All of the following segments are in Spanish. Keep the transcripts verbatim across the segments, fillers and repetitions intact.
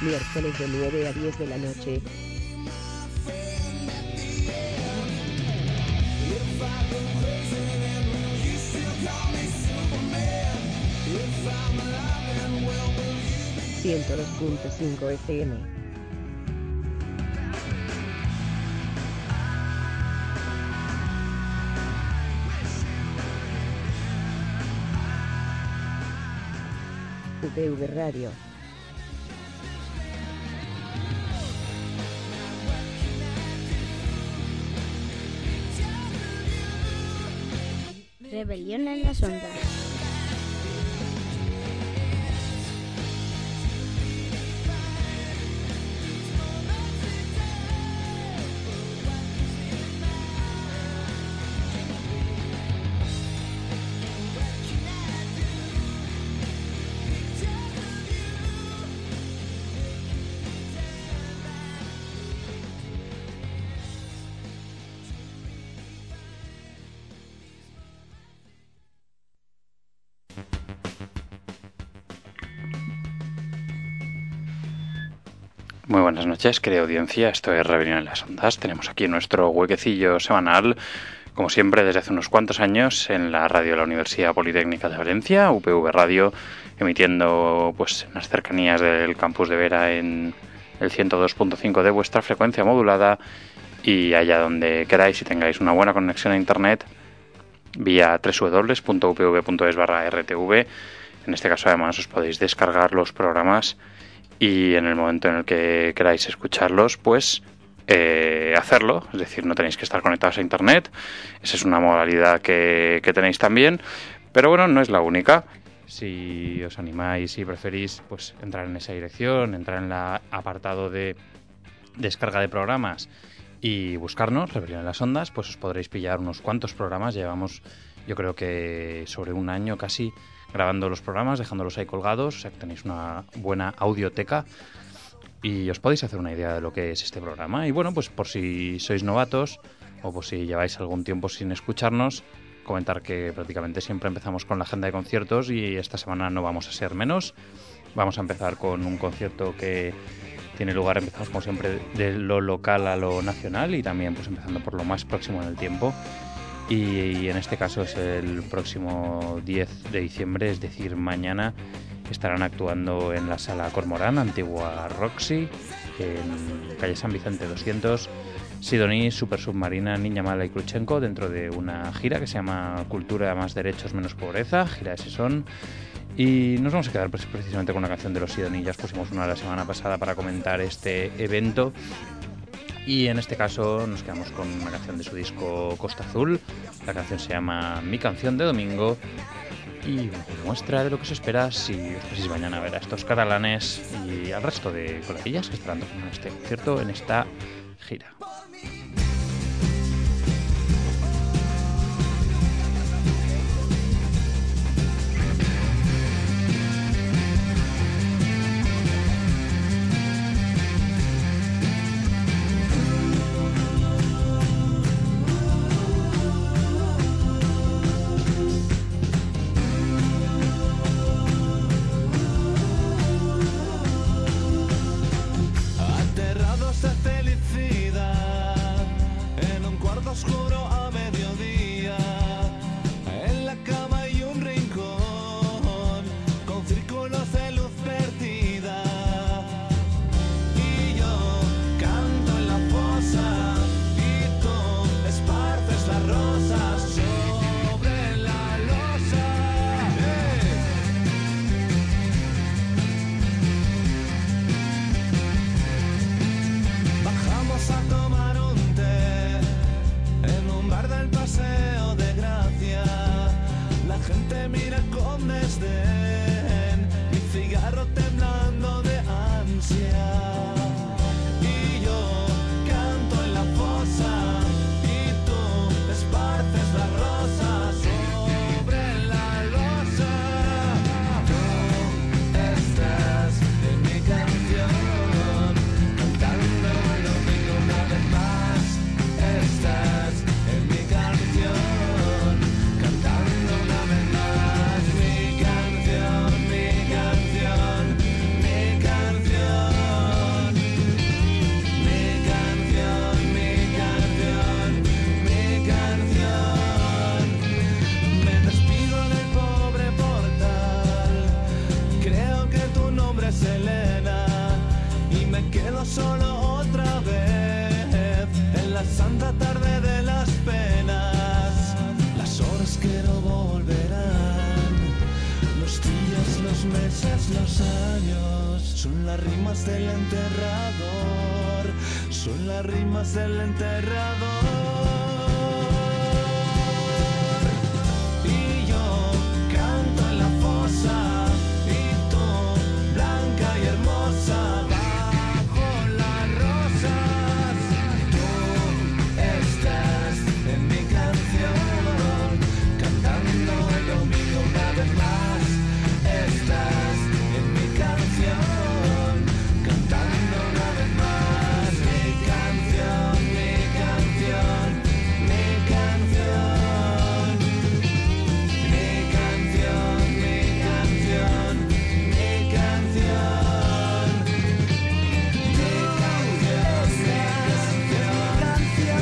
miércoles de nueve a diez de la noche. ciento dos punto cinco F M. U P V Radio. Rebelión en las ondas. Muy buenas noches, querida audiencia. Esto es Rebelión en las Ondas. Tenemos aquí nuestro huequecillo semanal, como siempre, desde hace unos cuantos años, en la radio de la Universidad Politécnica de Valencia, U P V Radio, emitiendo pues en las cercanías del campus de Vera en el ciento dos punto cinco de vuestra frecuencia modulada, y allá donde queráis y tengáis una buena conexión a internet, vía doble u doble u doble u punto u p v punto es barra r t v. En este caso, además, os podéis descargar los programas y en el momento en el que queráis escucharlos, pues eh, hacerlo. Es decir, no tenéis que estar conectados a internet. Esa es una modalidad que, que tenéis también. Pero bueno, no es la única. Si os animáis y preferís, pues entrar en esa dirección, entrar en el apartado de descarga de programas y buscarnos, Rebelión en las Ondas, pues os podréis pillar unos cuantos programas. Llevamos, yo creo que sobre un año casi, grabando los programas, dejándolos ahí colgados, o sea que tenéis una buena audioteca y os podéis hacer una idea de lo que es este programa. Y bueno, pues por si sois novatos o por si lleváis algún tiempo sin escucharnos, comentar que prácticamente siempre empezamos con la agenda de conciertos y esta semana no vamos a ser menos. Vamos a empezar con un concierto que tiene lugar, empezamos como siempre de lo local a lo nacional y también pues empezando por lo más próximo en el tiempo. Y en este caso es el próximo diez de diciembre, es decir, mañana estarán actuando en la Sala Cormorán, antigua Roxy, en calle San Vicente doscientos, Sidoní, Super Submarina, Niña Mala y Krutchenko, dentro de una gira que se llama Cultura, Más Derechos, Menos Pobreza, gira ese son. Y nos vamos a quedar pues, precisamente con una canción de los Sidoní. Ya os pusimos una la semana pasada para comentar este evento. Y en este caso nos quedamos con una canción de su disco Costa Azul. La canción se llama Mi Canción de Domingo. Y una muestra de lo que se espera si os paséis mañana a ver a estos catalanes y al resto de coleguillas que estarán tocando este concierto en esta gira. Aterrados de felicidad, en un cuarto oscuro a mediodía, en la cama hay un rincón con círculos de luz perdida, y yo canto en la fosa y tú esparces las rosas sobre la losa. ¡Hey! Bajamos a tomar un té en un bar del Paseo de Gracia. La gente mira con desdén, mi cigarro temblando de ansia. Y yo canto en la fosa y tú esparces las rosas sobre la losa. Tú estás en mi canción, cantando el domingo una vez más. Estás en mi canción, cantando una vez más. Mi canción, mi canción, mi canción. uno solo otra vez, en la santa tarde de las penas. Las horas que no volverán, los días, los meses, los años, son las rimas del enterrador, son las rimas del enterrador. Y yo canto en la fosa, y tú, blanca y hermosa, bajo las rosas. Tú estás en mi canción, cantando el domingo una vez más. Estás en mi canción, cantando una vez más. Mi canción, mi canción, mi canción. Mi canción, mi canción, mi canción. Mi canción, mi canción,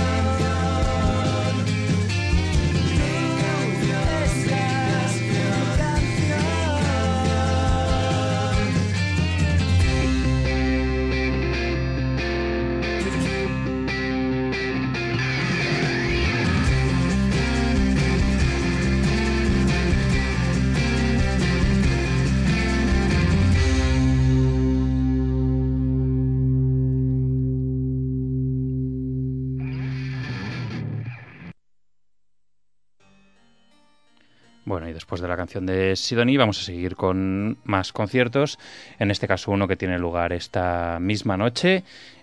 mi canción. Bueno, y después de la canción de Sidonie vamos a seguir con más conciertos, en este caso uno que tiene lugar esta misma noche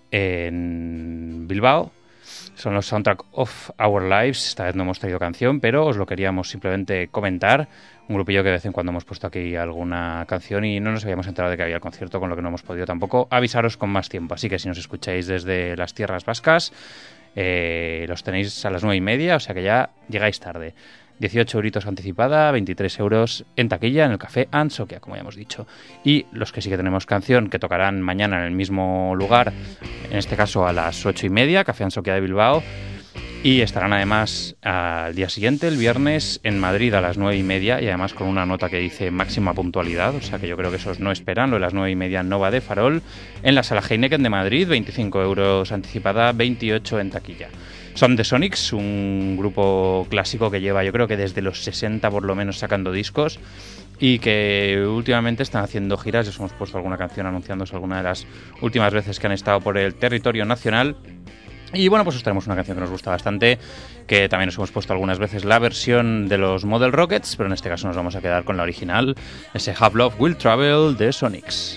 en Bilbao. Son los Soundtrack of Our Lives. Esta vez no hemos traído canción, pero os lo queríamos simplemente comentar. Un grupillo que de vez en cuando hemos puesto aquí alguna canción y no nos habíamos enterado de que había el concierto, con lo que no hemos podido tampoco avisaros con más tiempo. Así que si nos escucháis desde las tierras vascas, eh, los tenéis a las nueve y media, o sea que ya llegáis tarde. dieciocho euritos anticipada, veintitrés euros en taquilla en el Café Ansoquia, como ya hemos dicho. Y los que sí que tenemos canción, que tocarán mañana en el mismo lugar, en este caso a las ocho y media, Café Ansoquia de Bilbao. Y estarán además al día siguiente, el viernes, en Madrid a las nueve y media, y además con una nota que dice máxima puntualidad, o sea que yo creo que esos no esperan. Lo de las nueve y media no va de farol. En la Sala Heineken de Madrid, veinticinco euros anticipada, veintiocho en taquilla. Son The Sonics, un grupo clásico que lleva, yo creo que desde los sesenta por lo menos, sacando discos y que últimamente están haciendo giras. Les hemos puesto alguna canción anunciándose alguna de las últimas veces que han estado por el territorio nacional. Y bueno, pues os traemos una canción que nos gusta bastante, que también os hemos puesto algunas veces la versión de los Model Rockets, pero en este caso nos vamos a quedar con la original, ese Have Love Will Travel de Sonics.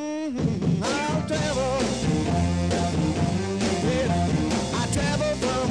Travel from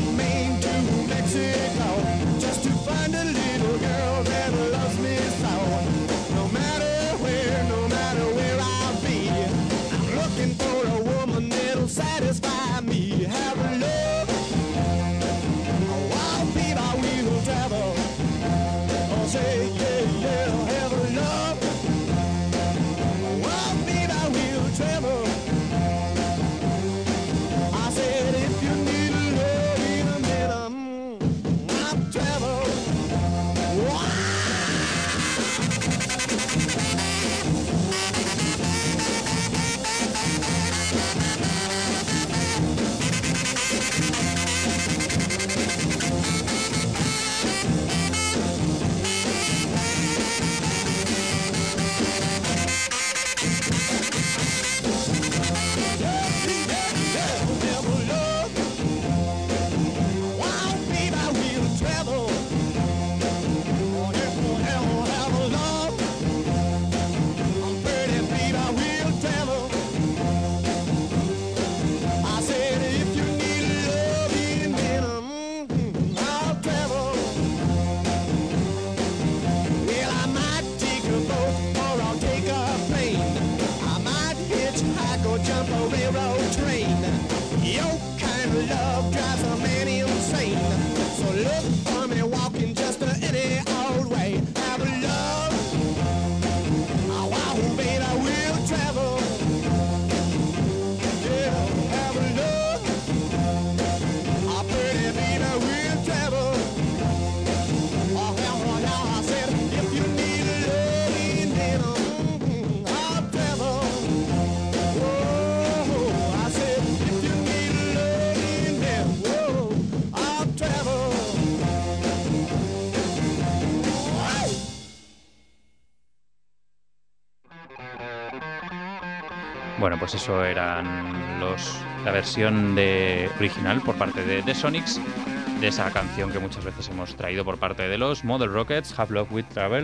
Bueno, pues eso eran los la versión de original por parte de The Sonics de esa canción que muchas veces hemos traído por parte de los Model Rockets, Have Love With Travel.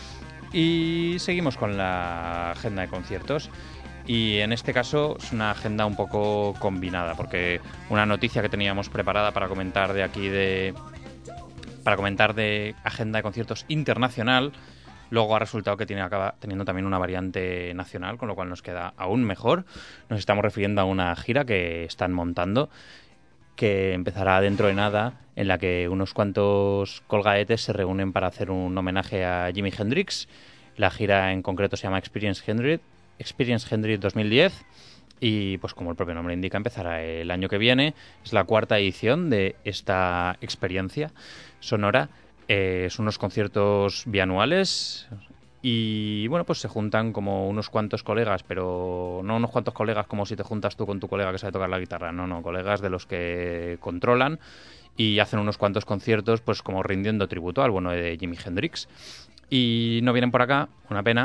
Y seguimos con la agenda de conciertos. Y en este caso es una agenda un poco combinada, porque una noticia que teníamos preparada para comentar de aquí de para comentar de agenda de conciertos internacional, luego ha resultado que tiene, acaba teniendo también una variante nacional, con lo cual nos queda aún mejor. Nos estamos refiriendo a una gira que están montando, que empezará dentro de nada, en la que unos cuantos colgaetes se reúnen para hacer un homenaje a Jimi Hendrix. La gira en concreto se llama Experience Hendrix, Experience Hendrix dos mil diez. Y pues como el propio nombre indica, empezará el año que viene. Es la cuarta edición de esta experiencia sonora. Eh, son unos conciertos bianuales y bueno, pues se juntan como unos cuantos colegas, pero no unos cuantos colegas como si te juntas tú con tu colega que sabe tocar la guitarra, no, no, colegas de los que controlan y hacen unos cuantos conciertos pues como rindiendo tributo al bueno de Jimi Hendrix. Y no vienen por acá, una pena,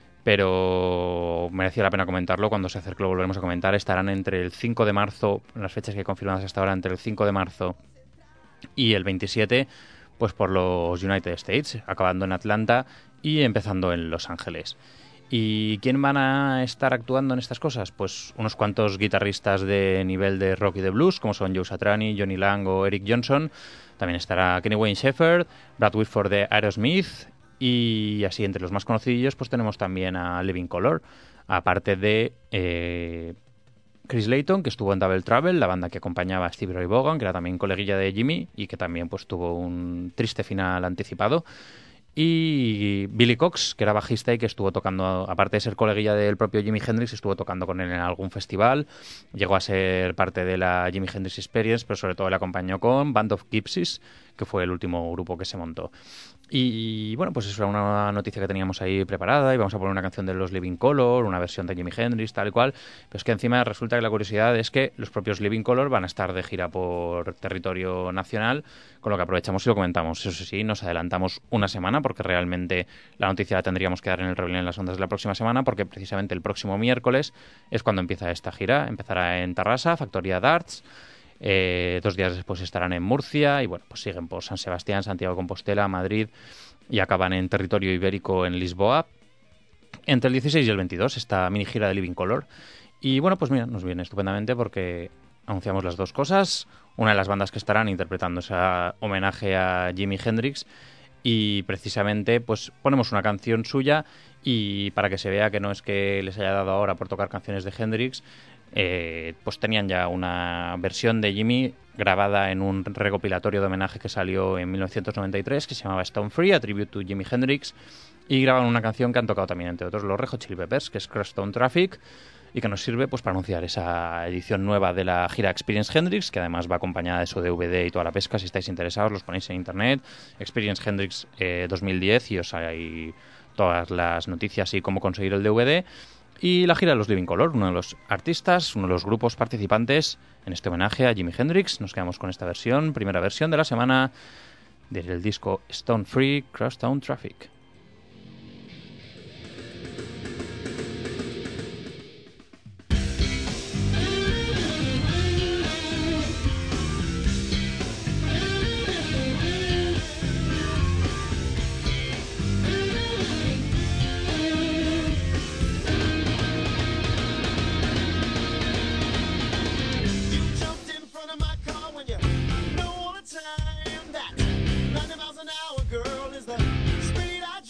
pero merecía la pena comentarlo. Cuando se acerque lo volveremos a comentar. Estarán entre el cinco de marzo, las fechas que he confirmado hasta ahora, entre el cinco de marzo y el veintisiete, pues por los United States, acabando en Atlanta y empezando en Los Ángeles. ¿Y quién van a estar actuando en estas cosas? Pues unos cuantos guitarristas de nivel de rock y de blues, como son Joe Satriani, Johnny Lang o Eric Johnson. También estará Kenny Wayne Shepherd, Brad Whitford de Aerosmith, y así entre los más conocidos pues tenemos también a Living Colour, aparte de eh, Chris Layton, que estuvo en Double Trouble, la banda que acompañaba a Stevie Ray Vaughan, que era también coleguilla de Jimmy y que también pues tuvo un triste final anticipado. Y Billy Cox, que era bajista y que estuvo tocando, aparte de ser coleguilla del propio Jimi Hendrix, estuvo tocando con él en algún festival. Llegó a ser parte de la Jimi Hendrix Experience, pero sobre todo le acompañó con Band of Gypsies, que fue el último grupo que se montó. Y bueno, pues eso era una noticia que teníamos ahí preparada, y vamos a poner una canción de los Living Colour, una versión de Jimi Hendrix, tal y cual. Pero es que encima resulta que la curiosidad es que los propios Living Colour van a estar de gira por territorio nacional, con lo que aprovechamos y lo comentamos. Eso sí, nos adelantamos una semana, porque realmente la noticia la tendríamos que dar en el Rebelión en las Ondas de la próxima semana, porque precisamente el próximo miércoles es cuando empieza esta gira. Empezará en Tarrasa, Factoría d'Arts. Eh, dos días después estarán en Murcia y bueno, pues siguen por San Sebastián, Santiago de Compostela, Madrid y acaban en territorio ibérico en Lisboa entre el dieciséis y el veintidós, esta mini gira de Living Colour. Y bueno, pues mira, nos viene estupendamente porque anunciamos las dos cosas. Una de las bandas que estarán interpretando ese homenaje a Jimi Hendrix, y precisamente pues ponemos una canción suya, y para que se vea que no es que les haya dado ahora por tocar canciones de Hendrix, Eh, pues tenían ya una versión de Jimmy grabada en un recopilatorio de homenaje que salió en mil novecientos noventa y tres, que se llamaba Stone Free, a tribute to Jimi Hendrix, y grabaron una canción que han tocado también entre otros los Red Hot Chili Peppers, que es Crosstown Traffic, y que nos sirve pues para anunciar esa edición nueva de la gira Experience Hendrix, que además va acompañada de su D V D y toda la pesca. Si estáis interesados, los ponéis en internet, Experience Hendrix eh, dos mil diez, y os hay todas las noticias y cómo conseguir el D V D. Y la gira de los Living Colour, uno de los artistas, uno de los grupos participantes en este homenaje a Jimi Hendrix. Nos quedamos con esta versión, primera versión de la semana del disco Stone Free, Crosstown Traffic. ninety miles an hour, girl, is the speed I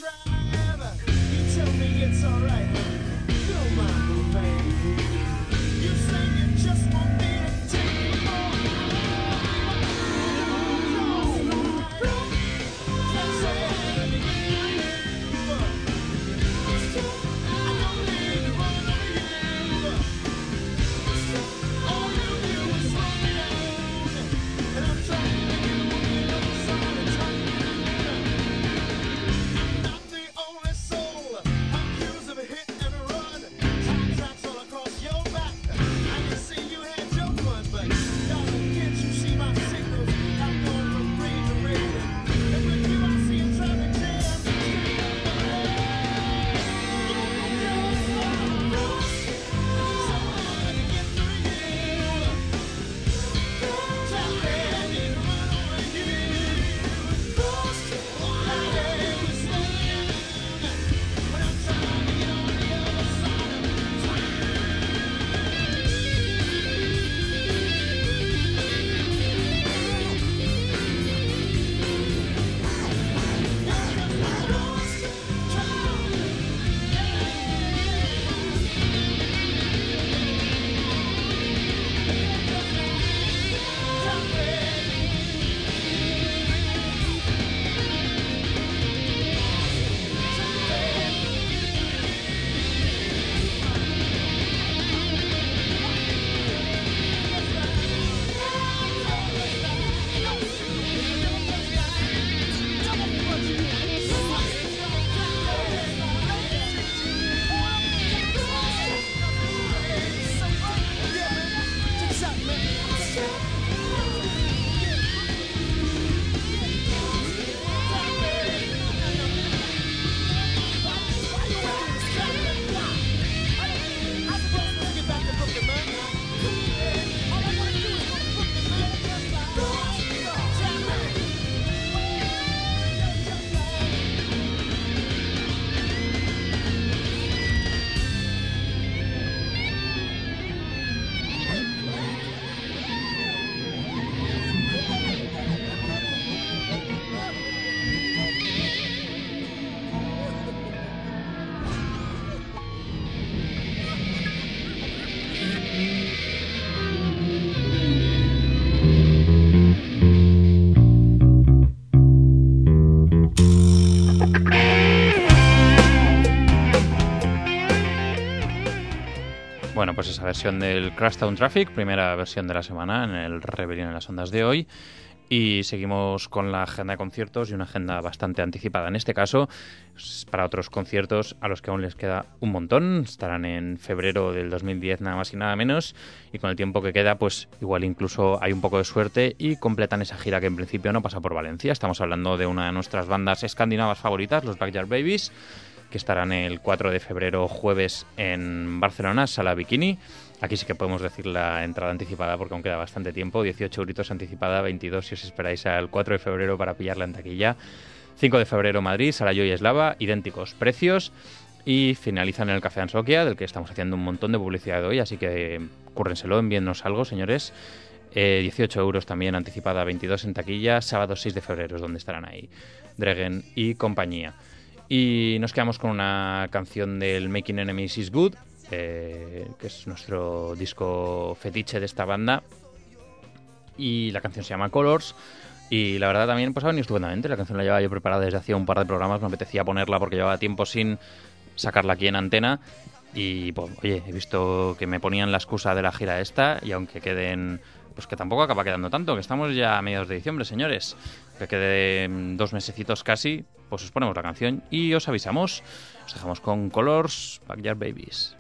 pues esa versión del Crashtown Traffic, primera versión de la semana en el Rebelión en las Ondas de hoy. Y seguimos con la agenda de conciertos y una agenda bastante anticipada. En este caso, para otros conciertos a los que aún les queda un montón. Estarán en febrero del dos mil diez, nada más y nada menos. Y con el tiempo que queda, pues igual incluso hay un poco de suerte y completan esa gira que en principio no pasa por Valencia. Estamos hablando de una de nuestras bandas escandinavas favoritas, los Backyard Babies, que estarán el cuatro de febrero, jueves, en Barcelona, Sala Bikini. Aquí sí que podemos decir la entrada anticipada porque aún queda bastante tiempo. dieciocho euritos anticipada, veintidós si os esperáis al cuatro de febrero para pillarla en taquilla. cinco de febrero, Madrid, Sala Joy Eslava, idénticos precios. Y finalizan en el Café Ansoquia, del que estamos haciendo un montón de publicidad hoy, así que cúrrenselo, envíennos algo, señores. Eh, dieciocho euros también anticipada, veintidós en taquilla. Sábado seis de febrero es donde estarán ahí Dregen y compañía. Y nos quedamos con una canción del Making Enemies is Good, eh, que es nuestro disco fetiche de esta banda. Y la canción se llama Colors. Y la verdad también pues ha venido estupendamente. La canción la llevaba yo preparada desde hacía un par de programas. Me apetecía ponerla porque llevaba tiempo sin sacarla aquí en antena. Y pues oye, he visto que me ponían la excusa de la gira esta. Y aunque queden... pues que tampoco acaba quedando tanto, que estamos ya a mediados de diciembre, señores. Que quede dos mesecitos casi, pues os ponemos la canción y os avisamos. Os dejamos con Colors, Backyard Babies.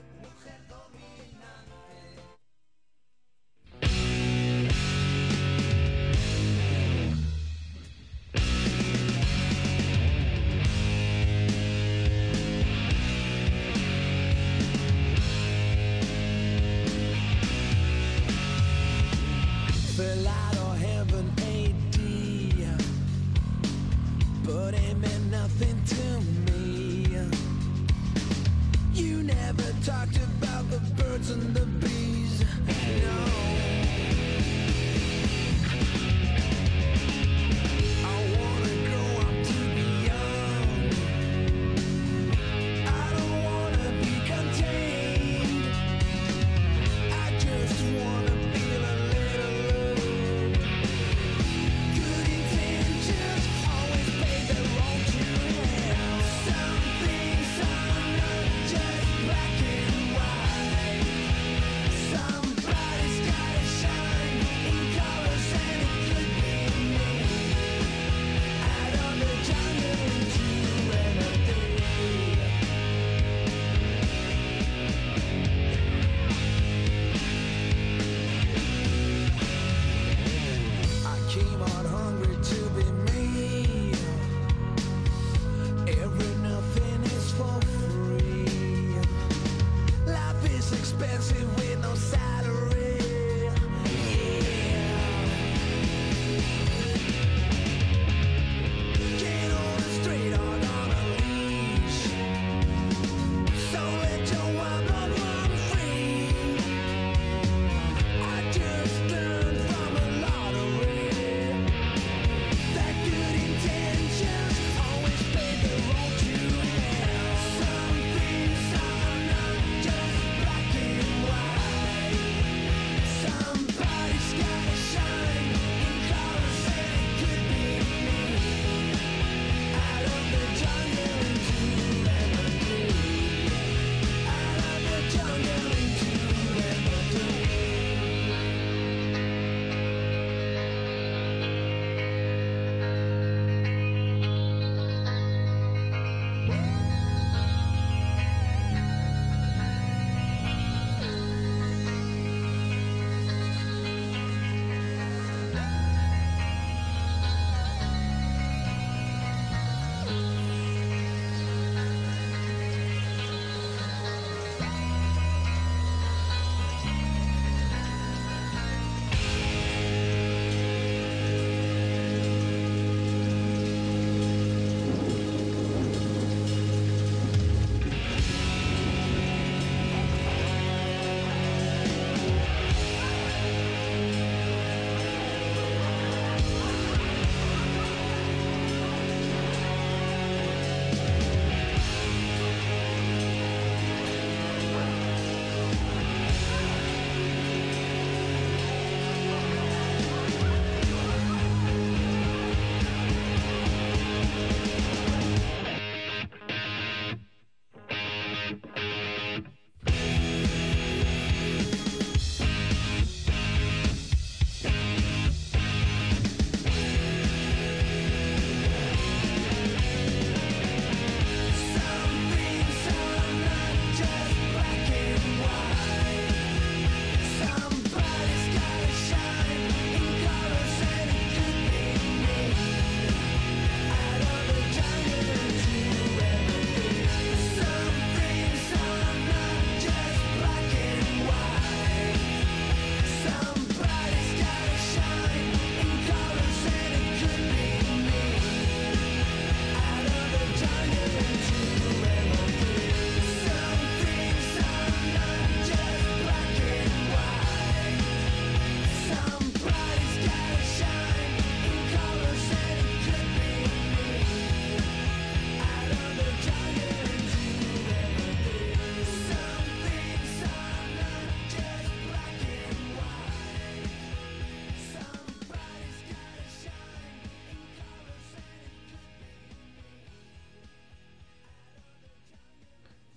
Fell out of heaven A D, but it meant nothing to me. You never talked about the birds and the bees, no. I wanna grow up to be young, I don't wanna be contained, I just wanna feel a little love. Good intentions always pay their own to hell. Some things are not just black and white.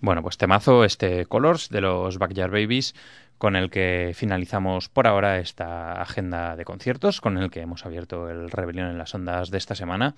Bueno, pues temazo este Colors de los Backyard Babies, con el que finalizamos por ahora esta agenda de conciertos, con el que hemos abierto el Rebelión en las Ondas de esta semana.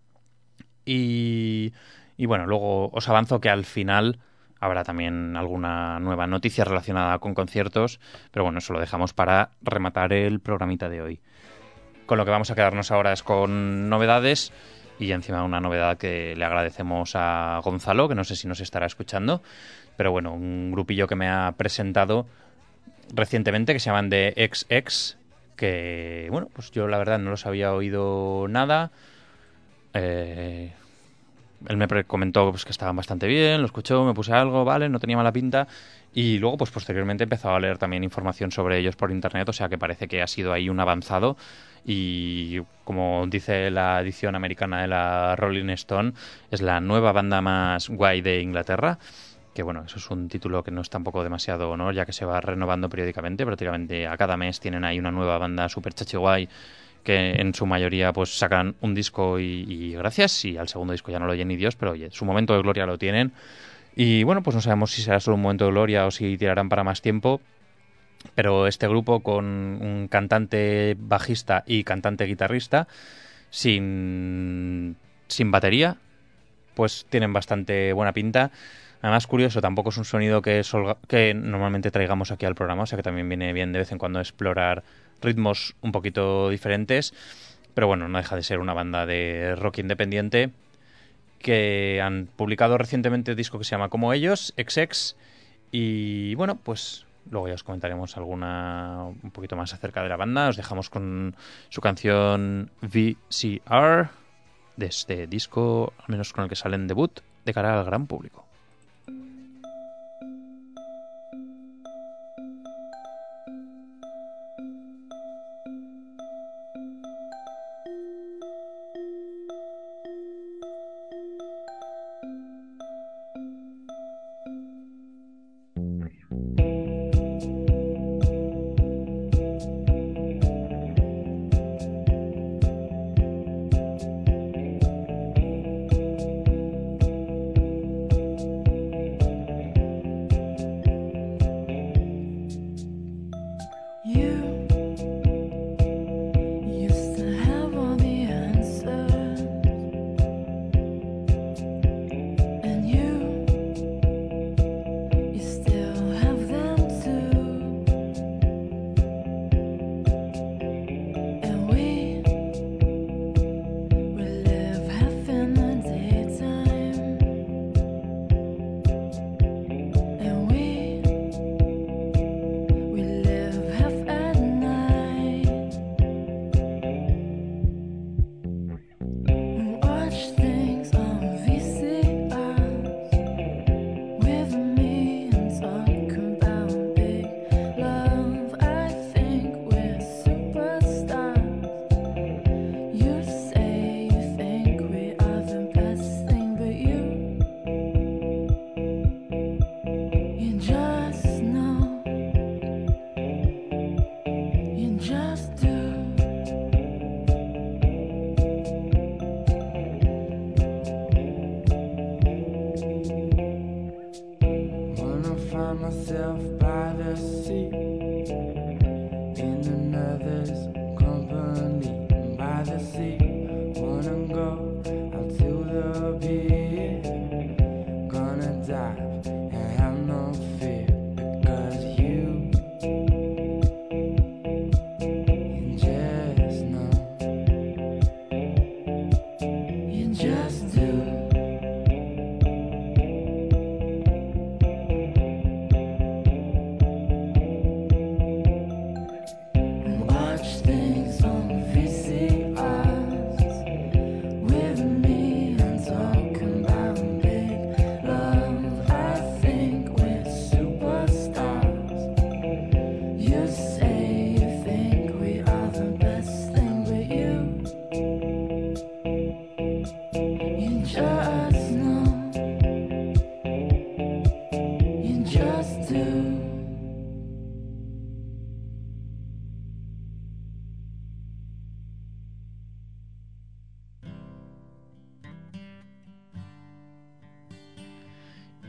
Y, y bueno, luego os avanzo que al final habrá también alguna nueva noticia relacionada con conciertos, pero bueno, eso lo dejamos para rematar el programita de hoy. Con lo que vamos a quedarnos ahora es con novedades. Y encima una novedad que le agradecemos a Gonzalo, que no sé si nos estará escuchando, pero bueno, un grupillo que me ha presentado recientemente que se llaman The X X, que bueno, pues yo la verdad no los había oído nada. Eh, él me comentó pues, que estaban bastante bien, lo escuchó, me puse algo, vale, no tenía mala pinta. Y luego, pues posteriormente he empezado a leer también información sobre ellos por internet, o sea que parece que ha sido ahí un avanzado. Y como dice la edición americana de la Rolling Stone, es la nueva banda más guay de Inglaterra. Que bueno, eso es un título que no es tampoco demasiado honor, ya que se va renovando periódicamente. Prácticamente a cada mes tienen ahí una nueva banda super chachi guay, que en su mayoría pues sacan un disco y, y gracias, y al segundo disco ya no lo oye ni Dios, pero oye, su momento de gloria lo tienen. Y bueno, pues no sabemos si será solo un momento de gloria o si tirarán para más tiempo. Pero este grupo con un cantante bajista y cantante guitarrista sin, sin batería, pues tienen bastante buena pinta. Además, curioso, tampoco es un sonido que, solga, que normalmente traigamos aquí al programa, o sea que también viene bien de vez en cuando explorar ritmos un poquito diferentes. Pero bueno, no deja de ser una banda de rock independiente que han publicado recientemente un disco que se llama Como Ellos, X X, y bueno, pues luego ya os comentaremos alguna un poquito más acerca de la banda. Os dejamos con su canción V C R de este disco, al menos con el que salen debut, de cara al gran público.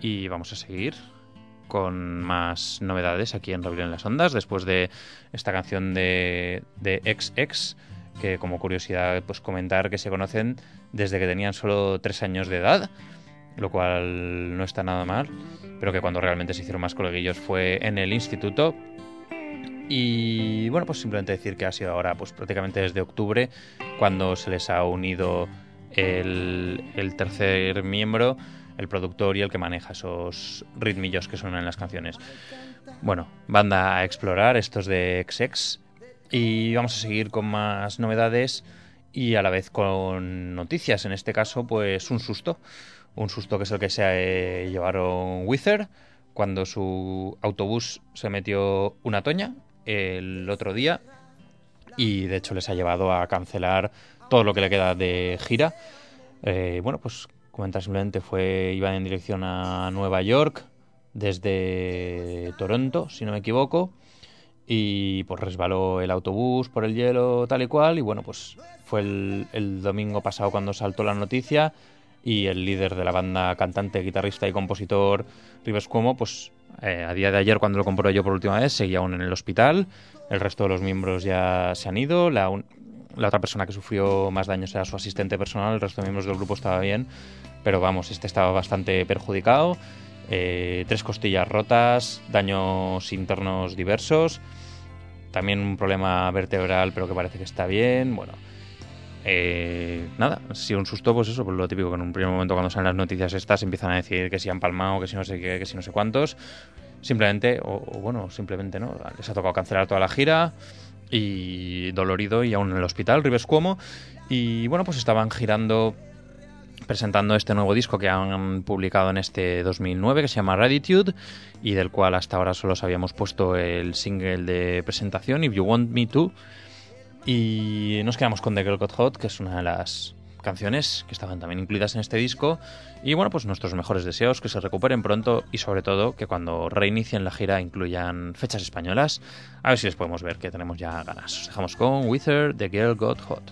y vamos a seguir con más novedades aquí en Rebelión en las Ondas, después de esta canción de, de X X, que como curiosidad pues comentar que se conocen desde que tenían solo tres años de edad, lo cual no está nada mal, pero que cuando realmente se hicieron más coleguillos fue en el instituto. Y bueno, pues simplemente decir que ha sido ahora pues prácticamente desde octubre cuando se les ha unido el, el tercer miembro, el productor y el que maneja esos ritmillos que suenan en las canciones. Bueno, banda a explorar, estos de X X, y vamos a seguir con más novedades y a la vez con noticias. En este caso, pues un susto. Un susto que es el que se eh, llevaron Wither cuando su autobús se metió una toña el otro día y de hecho les ha llevado a cancelar todo lo que le queda de gira. Eh, bueno, pues comentar simplemente fue iban en dirección a Nueva York desde Toronto, si no me equivoco, y pues resbaló el autobús por el hielo tal y cual, y bueno, pues fue el, el domingo pasado cuando saltó la noticia y el líder de la banda, cantante, guitarrista y compositor Rivers Cuomo, pues eh, a día de ayer cuando lo compró yo por última vez seguía aún en el hospital. El resto de los miembros ya se han ido. La, un, la otra persona que sufrió más daños era su asistente personal. El resto de miembros del grupo estaba bien, pero vamos, este estaba bastante perjudicado. Eh, tres costillas rotas, daños internos diversos, también un problema vertebral, pero que parece que está bien. Bueno, eh, nada, si un susto, pues eso, pues lo típico que en un primer momento cuando salen las noticias estas empiezan a decir que si han palmado, que si no sé qué, que si no sé cuántos. Simplemente, o, o bueno, simplemente no, les ha tocado cancelar toda la gira y dolorido y aún en el hospital, Rivers Cuomo. Y bueno, pues estaban girando, presentando este nuevo disco que han publicado en este dos mil nueve, que se llama Raditude, y del cual hasta ahora solo os habíamos puesto el single de presentación, If You Want Me To. Y nos quedamos con The Girl Got Hot, que es una de las canciones que estaban también incluidas en este disco. Y bueno, pues nuestros mejores deseos, que se recuperen pronto y sobre todo que cuando reinicien la gira incluyan fechas españolas. A ver si les podemos ver, que tenemos ya ganas. Os dejamos con Wither, The Girl Got Hot.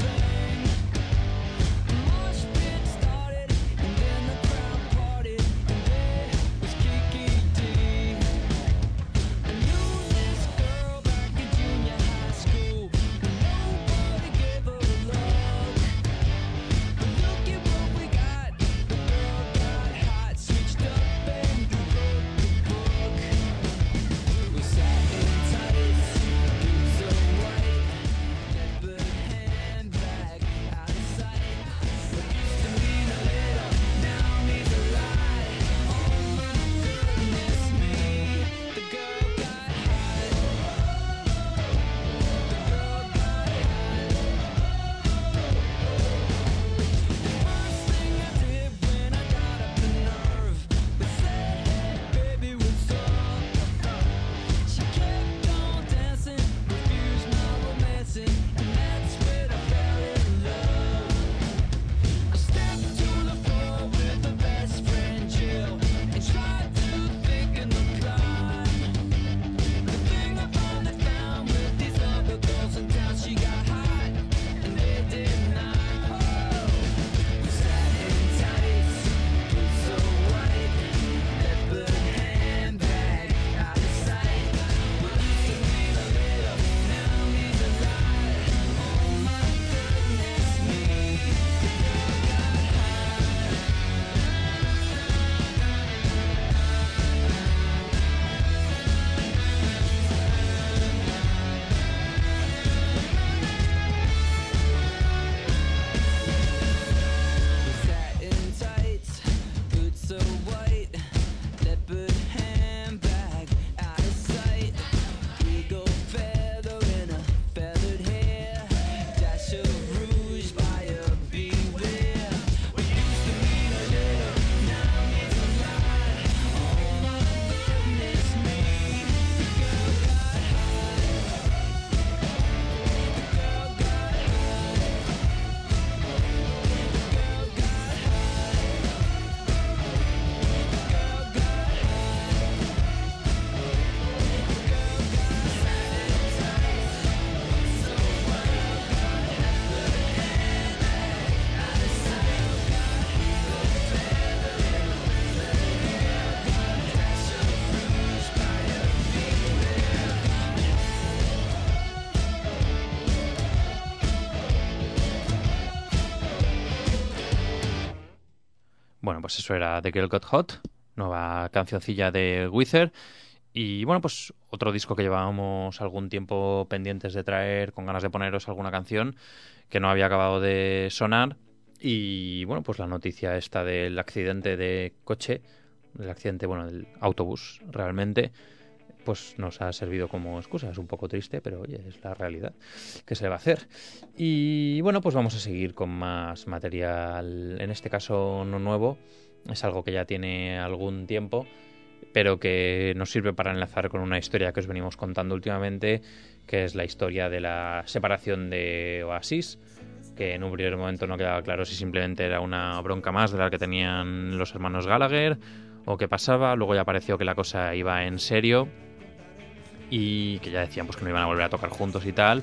Mosh pit started and then the crowd parted. Bueno, pues eso era The Girl Got Hot, nueva cancioncilla de Weezer. Y bueno, pues otro disco que llevábamos algún tiempo pendientes de traer, con ganas de poneros alguna canción que no había acabado de sonar. Y bueno, pues la noticia esta del accidente de coche, del accidente, bueno, del autobús realmente, pues nos ha servido como excusa. Es un poco triste, pero oye, es la realidad. ¿Qué se le va a hacer? Y bueno, pues vamos a seguir con más material, en este caso no nuevo, es algo que ya tiene algún tiempo, pero que nos sirve para enlazar con una historia que os venimos contando últimamente, que es la historia de la separación de Oasis, que en un primer momento no quedaba claro si simplemente era una bronca más de la que tenían los hermanos Gallagher o qué pasaba. Luego ya pareció que la cosa iba en serio y que ya decían pues que no iban a volver a tocar juntos y tal.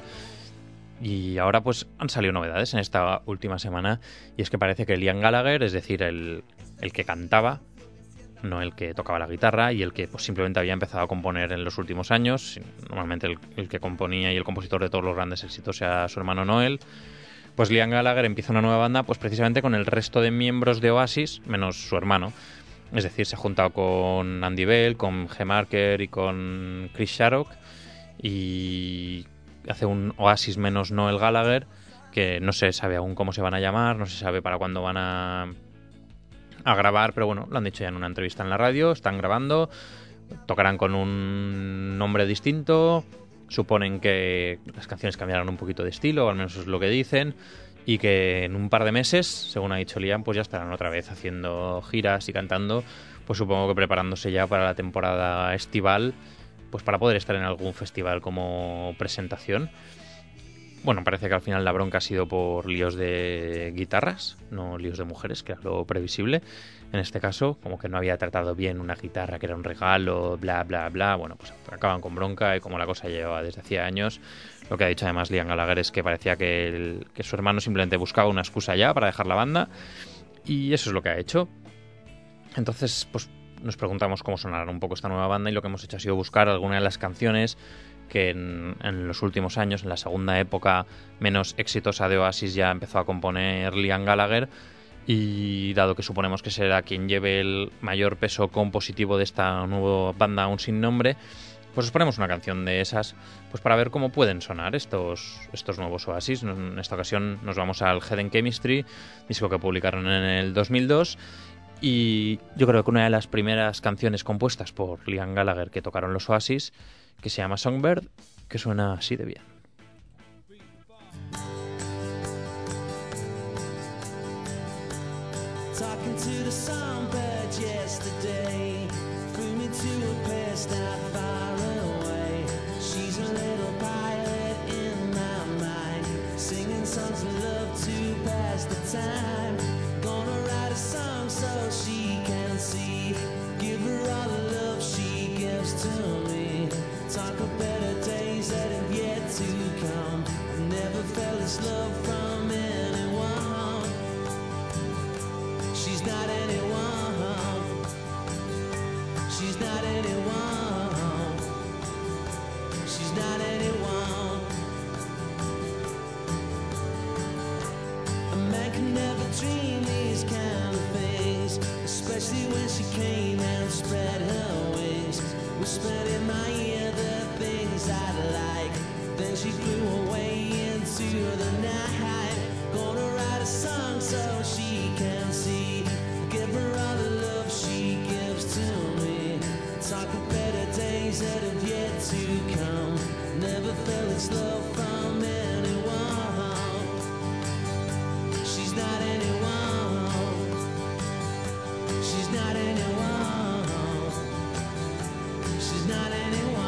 Y ahora pues han salido novedades en esta última semana, y es que parece que Liam Gallagher, es decir, el, el que cantaba, no el que tocaba la guitarra, y el que pues simplemente había empezado a componer en los últimos años, normalmente el, el que componía y el compositor de todos los grandes éxitos era su hermano Noel, pues Liam Gallagher empieza una nueva banda pues precisamente con el resto de miembros de Oasis, menos su hermano. Es decir, se ha juntado con Andy Bell, con G. Marker y con Chris Sharrock, y hace un Oasis menos Noel Gallagher, que no se sabe aún cómo se van a llamar, no se sabe para cuándo van a, a grabar, pero bueno, lo han dicho ya en una entrevista en la radio, están grabando, tocarán con un nombre distinto, suponen que las canciones cambiarán un poquito de estilo, o al menos es lo que dicen, y que en un par de meses, según ha dicho Liam, pues ya estarán otra vez haciendo giras y cantando, pues supongo que preparándose ya para la temporada estival, pues para poder estar en algún festival como presentación. Bueno, parece que al final la bronca ha sido por líos de guitarras, no líos de mujeres, que era lo previsible. En este caso, como que no había tratado bien una guitarra, que era un regalo, bla, bla, bla. Bueno, pues acaban con bronca, y como la cosa llevaba desde hacía años, lo que ha dicho además Liam Gallagher es que parecía que, el, que su hermano simplemente buscaba una excusa ya para dejar la banda, y eso es lo que ha hecho. Entonces, pues nos preguntamos cómo sonará un poco esta nueva banda, y lo que hemos hecho ha sido buscar algunas de las canciones que en, en los últimos años, en la segunda época menos exitosa de Oasis, ya empezó a componer Liam Gallagher, y dado que suponemos que será quien lleve el mayor peso compositivo de esta nueva banda aún sin nombre, pues os ponemos una canción de esas pues para ver cómo pueden sonar estos, estos nuevos Oasis. En esta ocasión nos vamos al Hidden Chemistry, disco que publicaron en el dos mil dos, y yo creo que una de las primeras canciones compuestas por Liam Gallagher que tocaron los Oasis, que se llama Songbird, que suena así de bien. Talking to the songbird yesterday, flew me to a place not far away. She's a little pilot in my mind, singing songs of love to pass the time. Gonna write a song so she can see, give her all the love she gives to me. Talk of better days that have yet to come. I've never felt this love from anyone. She's not anyone. She's not anyone. She's not anyone. A man can never dream these kind of things, especially when she came and spread her wings, whispered in my ear the things I like. Then she flew away into the night. Gonna write a song so she can see, give her all the love she gives to me. Talk of better days that have yet to come. Never felt this love from anyone. She's not anyone. She's not anyone. She's not anyone.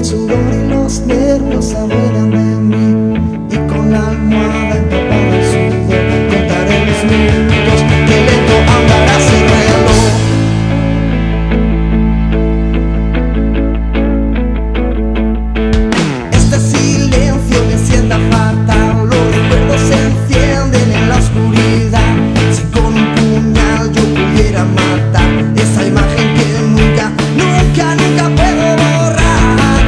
el sudor y los nervios se adueñan de mí, y con la almohada empapada de sudor contaré los minutos que lento andará sin reloj. Este silencio me sienta fatal, los recuerdos se encienden en la oscuridad. Si con un puñal yo pudiera matar esa imagen que nunca, nunca, nunca puedo borrar.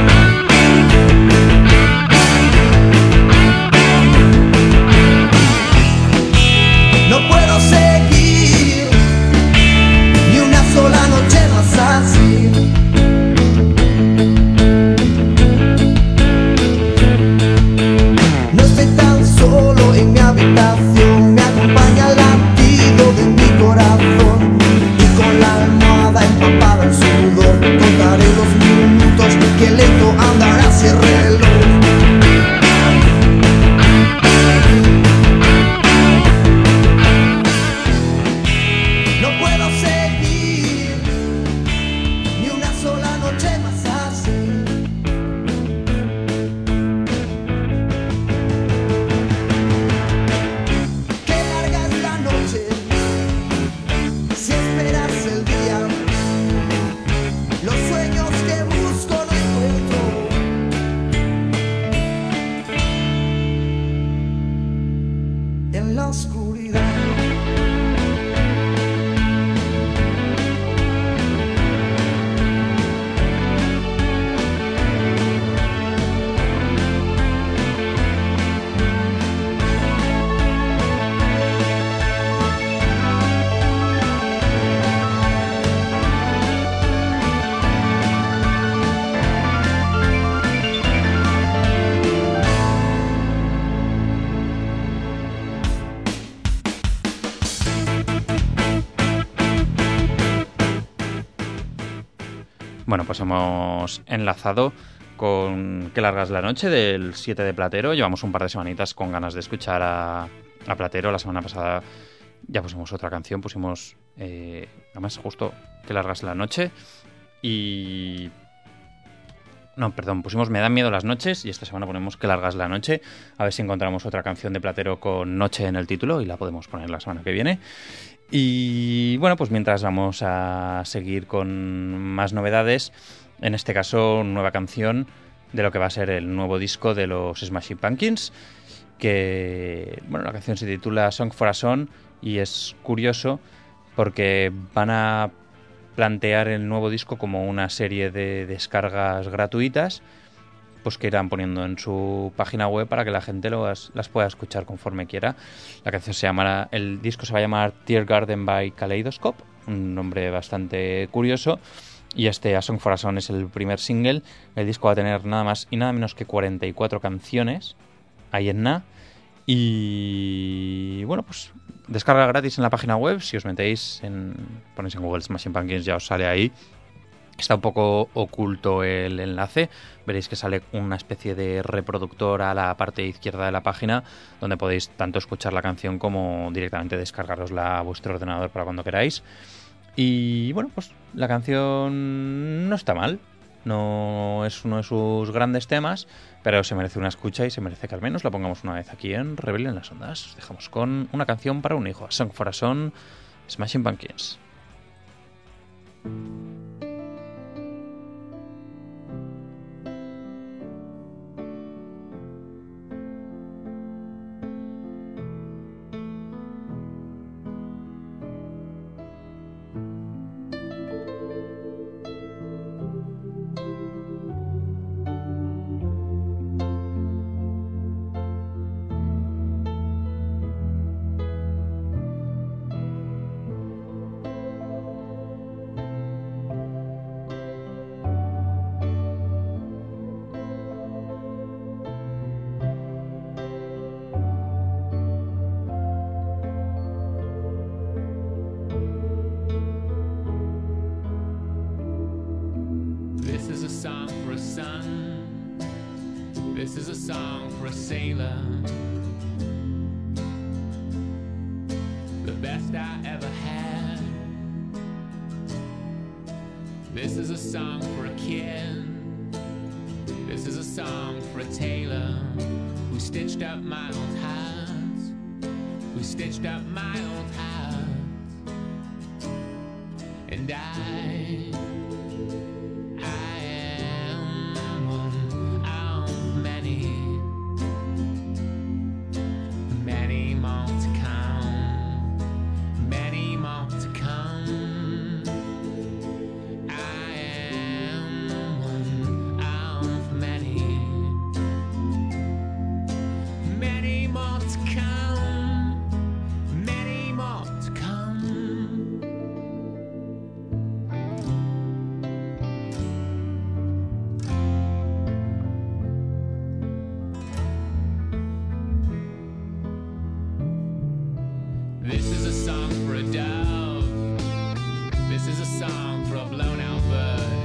No puedo seguir ni una sola noche más así. No estoy tan solo en mi habitación, me acompaña el latido de mi corazón, y con la almohada empapada en sudor contaré los minutos que lento andará ese reloj. No puedo seguir ni una sola noche más así. Qué larga es la noche si esperas el día. Los sueños que busco no encuentro. En la oscuridad. Bueno, pues hemos enlazado con Qué larga es la noche del siete de Platero. Llevamos un par de semanitas con ganas de escuchar a, a Platero. La semana pasada ya pusimos otra canción, pusimos eh, además justo Qué larga es la noche y... No, perdón, pusimos Me dan miedo las noches y esta semana ponemos Qué larga es la noche. A ver si encontramos otra canción de Platero con noche en el título y la podemos poner la semana que viene. Y bueno, pues mientras vamos a seguir con más novedades, en este caso nueva canción de lo que va a ser el nuevo disco de los Smashing Pumpkins, que bueno, la canción se titula Song for a Son y es curioso porque van a plantear el nuevo disco como una serie de descargas gratuitas pues que irán poniendo en su página web para que la gente las, las pueda escuchar conforme quiera. La canción se llamará, el disco se va a llamar Tear Garden by Kaleidoscope, un nombre bastante curioso, y este A Song for a Son es el primer single. El disco va a tener nada más y nada menos que cuarenta y cuatro canciones, ahí en nada, y bueno, pues descarga gratis en la página web. Si os metéis en, ponéis en Google Smashing Pumpkins, ya os sale ahí. Está un poco oculto el enlace, veréis que sale una especie de reproductor a la parte izquierda de la página donde podéis tanto escuchar la canción como directamente descargarosla a vuestro ordenador para cuando queráis. Y bueno, pues la canción no está mal, no es uno de sus grandes temas, pero se merece una escucha y se merece que al menos la pongamos una vez aquí en Rebelión en las Ondas. Os dejamos con una canción para un hijo, A Song for a Son, Smashing Pumpkins. This is a song for a sailor, the best I ever had. This is a song for a kid This is a song for a tailor who stitched up my old house, who stitched up my old house. And I, I am one of many, many more to come, many more to come. I am one of many, many more to come, many more to come. This is a song for a dove. This is a song for a blown out bird.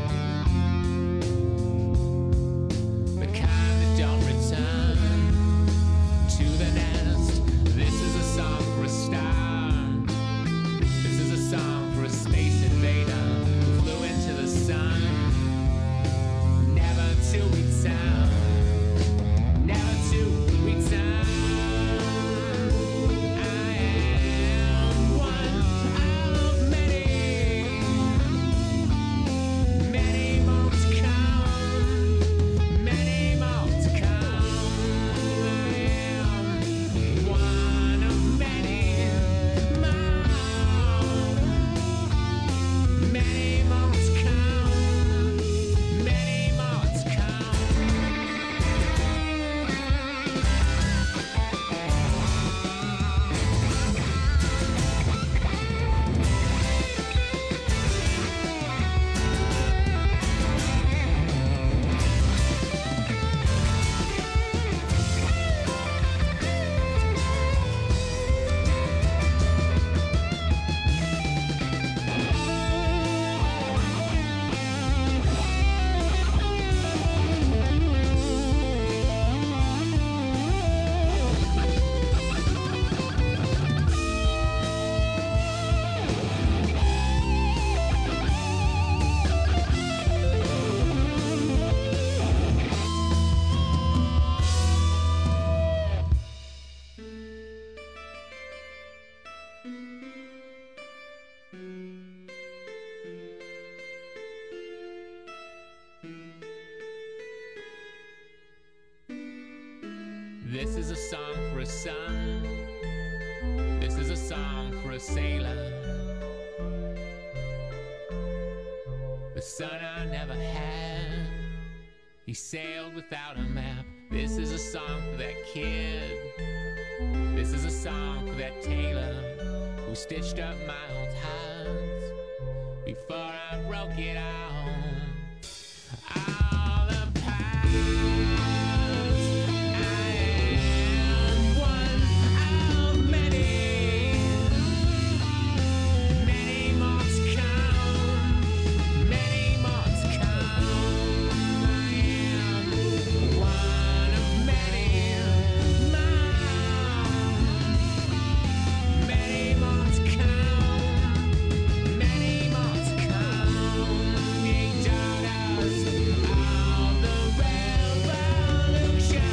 The kind that don't return to the nest. This is a song for a star. This is a song for a space invader who flew into the sun, never to return, never to return. I am one of many, many more to come, many more to come. I am one of many, more, many more to come, many more to come. This is a song for a son. This is a song for a sailor. The son I never had. He sailed without a map. This is a song for that kid. This is a song for that tailor who stitched up my old house before I broke it out. All the past. I am one of many, many more to come, many more to come. I am one of many, more, many more to come, many more to come. Ye daughters of the revolution,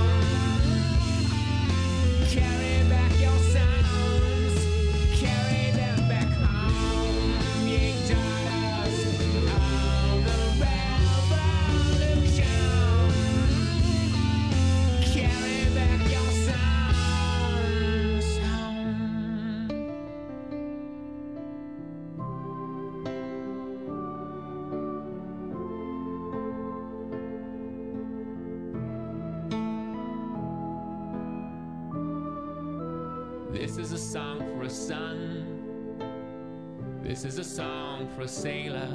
carry back your sons, carry them back home. Ye daughters of the revolution, carry back your sons home. This is a song for a son. This is a song for a sailor.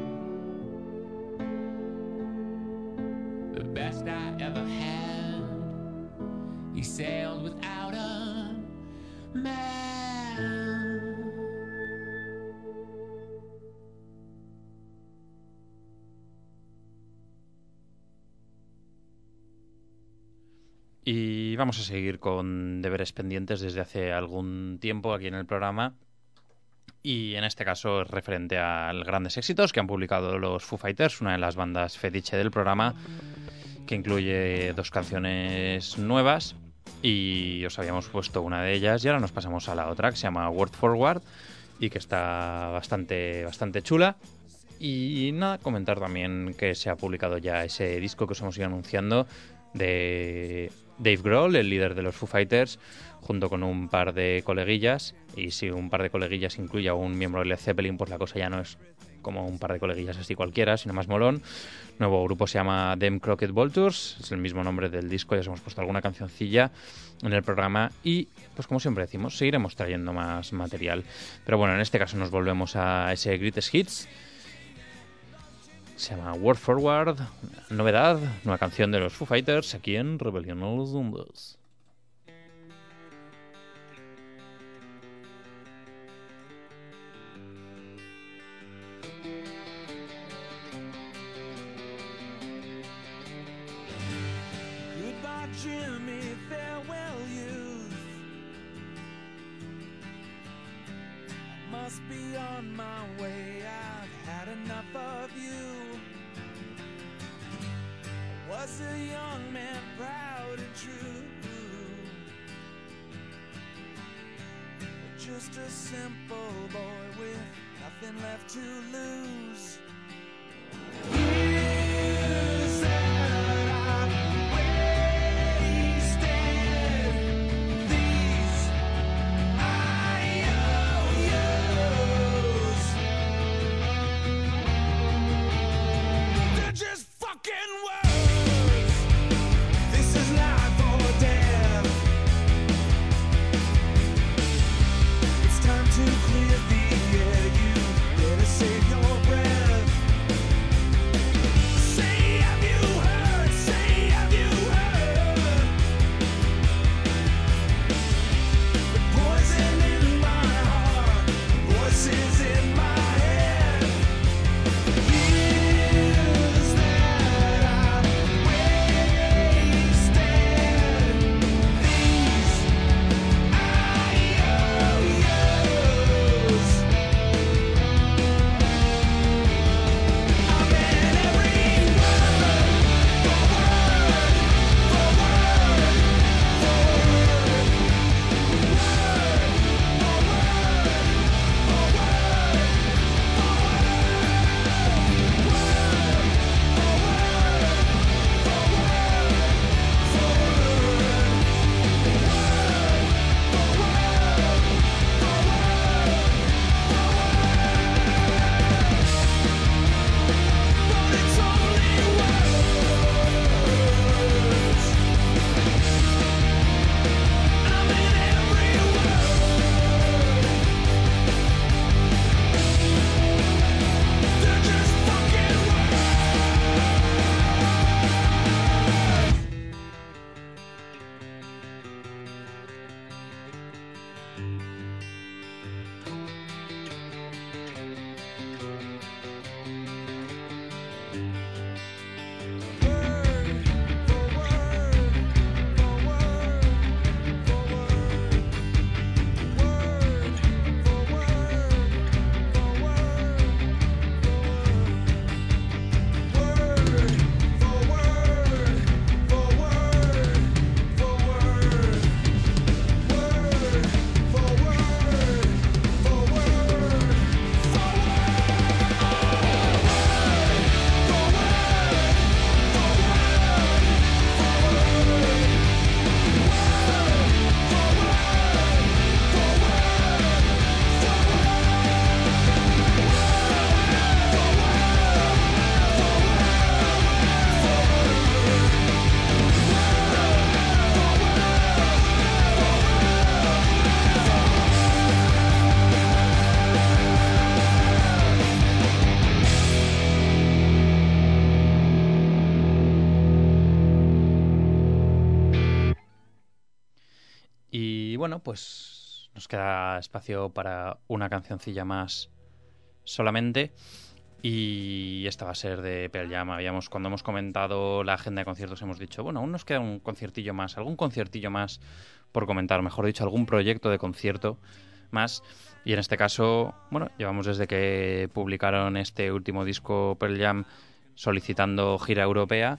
The best I ever had. He sailed without a map. Y vamos a seguir con deberes pendientes desde hace algún tiempo aquí en el programa. Y en este caso es referente a grandes éxitos que han publicado los Foo Fighters, una de las bandas fetiche del programa. que incluye dos canciones nuevas y os habíamos puesto una de ellas y ahora nos pasamos a la otra, que se llama Word Forward y que está bastante, bastante chula. Y nada, comentar también que se ha publicado ya ese disco que os hemos ido anunciando de Dave Grohl, el líder de los Foo Fighters, junto con un par de coleguillas. Y si un par de coleguillas incluye a un miembro de Led Zeppelin, pues la cosa ya no es como un par de coleguillas así cualquiera, sino más molón. Nuevo grupo se llama Them Crooked Vultures, es el mismo nombre del disco, ya os hemos puesto alguna cancioncilla en el programa y, pues como siempre decimos, seguiremos trayendo más material. Pero bueno, en este caso nos volvemos a ese Greatest Hits. Se llama Word Forward, novedad, nueva canción de los Foo Fighters aquí en Rebelión a los Zombies. Goodbye, Jimmy, farewell, youth. I must be on my way, I've had enough of you. I was a young man, proud and true, but just a simple boy with nothing left to lose. Years that I've wasted, these I O Us, they're just fucking words. This is life or death. It's time to clear the air. You better save your breath. Say, have you heard? Say, have you heard? The poison in my heart, voices in my head. Years that I've wasted, these I O Us. I'm in every word, for word, for but it's only words. I'm in every word. They're just fucking Y bueno, pues nos queda espacio para una cancioncilla más solamente. Y esta va a ser de Pearl Jam. Habíamos, cuando hemos comentado la agenda de conciertos, hemos dicho, bueno, aún nos queda un conciertillo más, algún conciertillo más por comentar, mejor dicho, algún proyecto de concierto más. Y en este caso, bueno, llevamos desde que publicaron este último disco Pearl Jam solicitando gira europea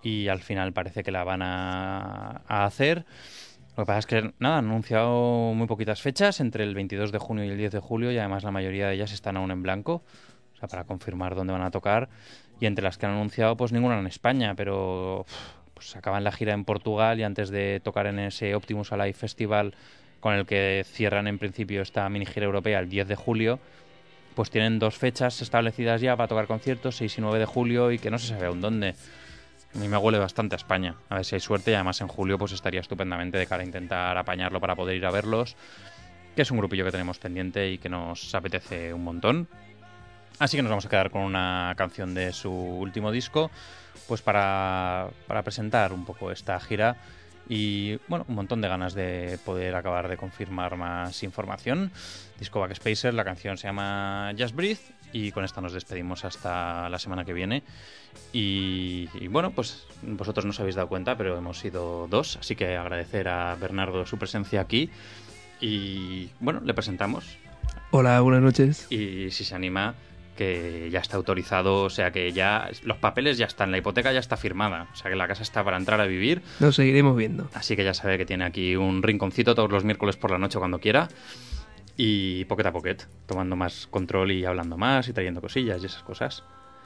y al final parece que la van a, a hacer. Lo que pasa es que, nada, han anunciado muy poquitas fechas, entre el veintidós de junio y el diez de julio, y además la mayoría de ellas están aún en blanco, o sea, para confirmar dónde van a tocar. Y entre las que han anunciado, pues ninguna en España, pero pues acaban la gira en Portugal y antes de tocar en ese Optimus Alive Festival, con el que cierran en principio esta mini gira europea el diez de julio, pues tienen dos fechas establecidas ya para tocar conciertos, seis y nueve de julio, y que no se sabe aún dónde. A mí me huele bastante a España. A ver si hay suerte, y además en julio pues estaría estupendamente de cara a intentar apañarlo para poder ir a verlos, que es un grupillo que tenemos pendiente y que nos apetece un montón. Así que nos vamos a quedar con una canción de su último disco, pues para, para presentar un poco esta gira y, bueno, un montón de ganas de poder acabar de confirmar más información. Disco Backspacer, la canción se llama Just Breathe, y con esta nos despedimos hasta la semana que viene. Y, y bueno, pues vosotros no os habéis dado cuenta, pero hemos sido dos, así que agradecer a Bernardo su presencia aquí y, bueno, le presentamos. Hola, buenas noches. Y si se anima, que ya está autorizado, o sea que ya los papeles ya están, la hipoteca ya está firmada, o sea que la casa está para entrar a vivir. Nos seguiremos viendo. Así que ya sabe que tiene aquí un rinconcito todos los miércoles por la noche cuando quiera, y poquet a poquet, tomando más control y hablando más y trayendo cosillas y esas cosas.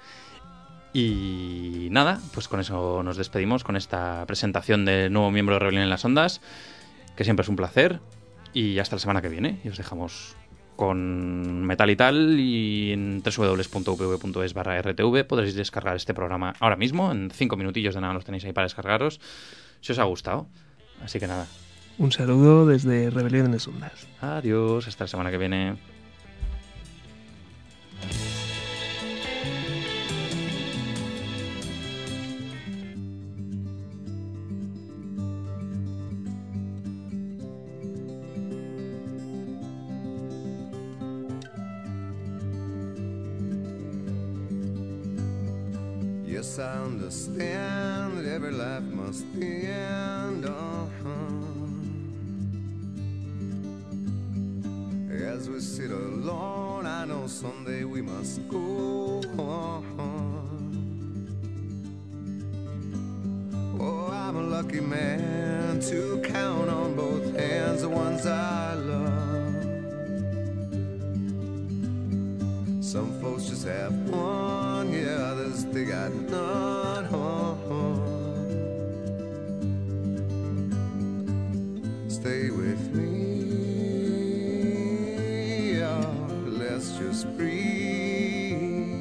Y nada, pues con eso nos despedimos, con esta presentación de nuevo miembro de Rebelión en las Ondas, que siempre es un placer, y hasta la semana que viene, y os dejamos con Metal y Tal, y en doble u doble u doble u punto u p v punto es barra r t v podréis descargar este programa ahora mismo, en cinco minutillos de nada los tenéis ahí para descargaros, si os ha gustado. Así que nada. Un saludo desde Rebelión en las Ondas. Adiós, hasta la semana que viene. Yes, I understand that every life must end. Uh-huh. As we sit alone, I know someday we must go on. Oh, I'm a lucky man to count on both hands the ones I love. Some folks just have one, yeah, others they got none. Stay with me, oh, let's just breathe.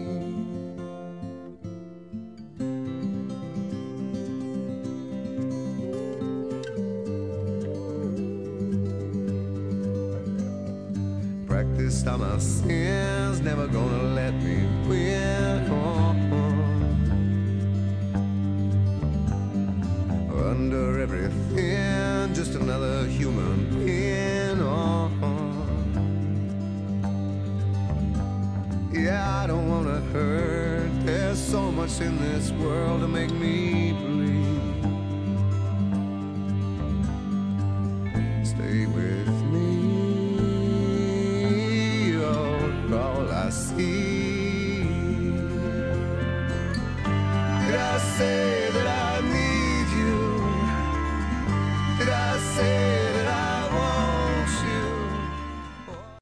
Practiced all my sins, never gonna let me win. Oh, oh. Under everything, just another human being. Oh, oh. Yeah, I don't wanna hurt. There's so much in this world to make me bleed. Stay with